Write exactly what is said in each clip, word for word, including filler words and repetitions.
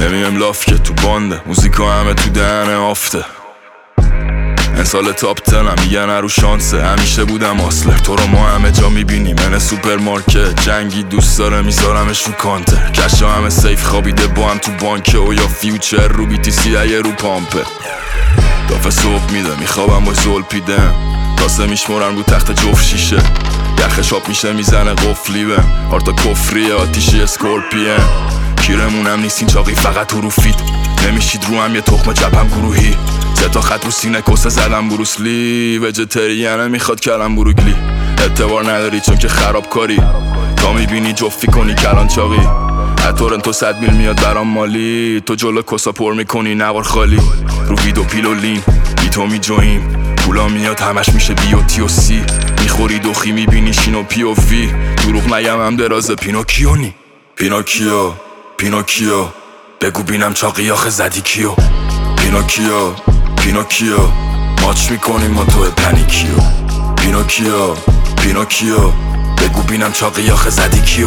نمیم لاف که تو بانده موزیکا همه تو دهنه آفته این سال تاپ تنم میگن رو شانسه همیشه بودم آسلر تو رو ما همه جا میبینیم من سوپرمارکت جنگی دوست داره میذارمش رو کانتر کشا همه سیف خوابیده با هم تو بانکه و یا فیوچر رو بی تی سی اگه رو پامپه دافه صبح میده میخوابم با زول پیدم کاسه میشمرن رو تخت جفت شیشه یخش آب میشه میزنه قفلی بهم هارتا کفریه آتیشی اسکورپیه کیرمونم نیستین چاقی فقط تو رو فید نمیشید رو هم یه تخم جبم گروهی سه تا خط رو سینه کسه زدم بروسلی وجتریانه میخواد کلم بروگلی اعتبار نداری چون که خرابکاری تا میبینی جفی کنی کلان چاقی تورنتو صد میل میاد برام مالی تو جلو کسا پر میکنی نوار خالی رو ویدو پیلو لین بی تو می جویم پولا میاد همش میشه بی و تی و سی میخوری دوخی میبینی شینو پی و وی دروغ نگم هم دراز پینوکیونی پینوکیو پینوکیو بگو بینم چاقی آخه زدی کیو پینوکیو پینوکیو ماچ میکنیم ما تو پنیکیو پینوکیو پینوکیو بگو بینم چاقی آخه زدی کیو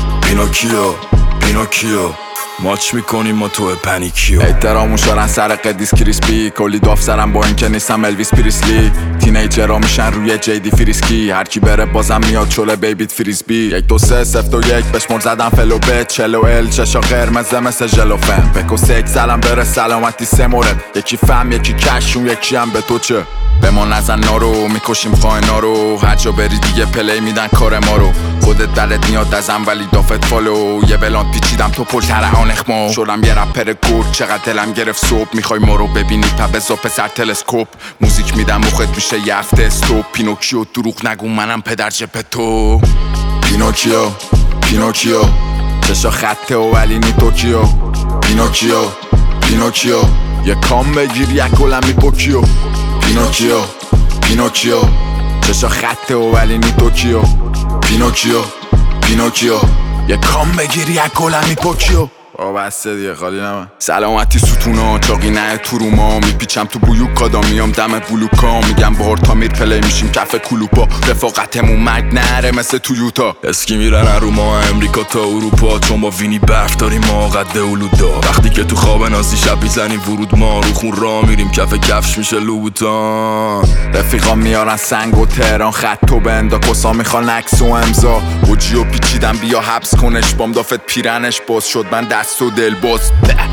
پینوکیو پینوکیو ماچ میکنیم ما تو پنیکیو احترامون شارن سر قدیس کریسپی کلی داف سرم با اینکه نیستم الویس پریسلی تینیجرها میشن روی جیدی فریسکی هرکی بره بازم میاد چوله بیبیت فریسبی یک دو سه سفت و یک بشمر زدم فلو به چلو ال چشا قرمزه مثل جلوفن بکو سک سلام بره سلامتی سه مورد یکی فهم یکی کشون یکی هم به تو چه به ما نزن نارو میکشیم خواهنا رو هر جا بری دیگه پلی میدن کار ما رو خودت دلت میاد ازم ولی دافت فالو یه بلان پیچیدم تو پل تره آنخمو شدم یه رپر گرد چقدر دلم گرفت صبح میخوای ما رو ببینی پبزا پسر تلسکوپ موزیک میدم مخت میشه یه هفته استوب پینوکیو دروغ نگو منم پدر جپتو پینوکیو پینوکیو چشا خطه و ولی نی توکیو پینوکیو پینوکیو یه کام بگیر یک گلم میپوکیو پینوکیو پینوکیو چشا خطه و ولی نی توکیو پینوکیو پینوکیو یه کام بگیر یک گلم میپوکیو آه بسته دیگه خالی نمه سلامتی ستونا چاقی نه تو رو ما میپیچم تو بیوکادا میام دم بلوکا میگم بار تا میر پلی میشیم کف کلوپا رفاقتمون مرگ نره مثل تویوتا اسکی میرن رو ما امریکا تا اروپا چون با وینی برف داریم ما قد اولودا وقتی که تو خواب نازی شب میزنیم ورود ما رو خون را میریم کف کفش میشه لوبوتان رفیقا میارن سنگ و تهران خط و بندا کسا میخوان عکس و امضا بوجی و پیچیدم بیا حبس کنش بام دافت پیرنش باز شد من دست و دل باز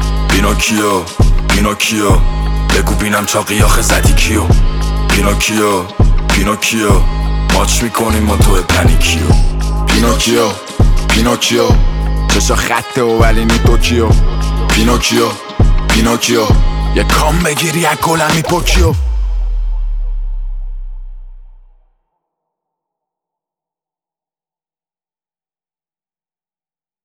پینوکیو پینوکیو بگو بینم چاقی آخه زدی کیو پینوکیو پینوکیو ماچ میکنیم ما تو پنیکیو پینوکیو پینوکیو چشا خطه و ولی نی توکیو پینوکیو پینوکیو یه کام بگیری یک گلم میپوکیو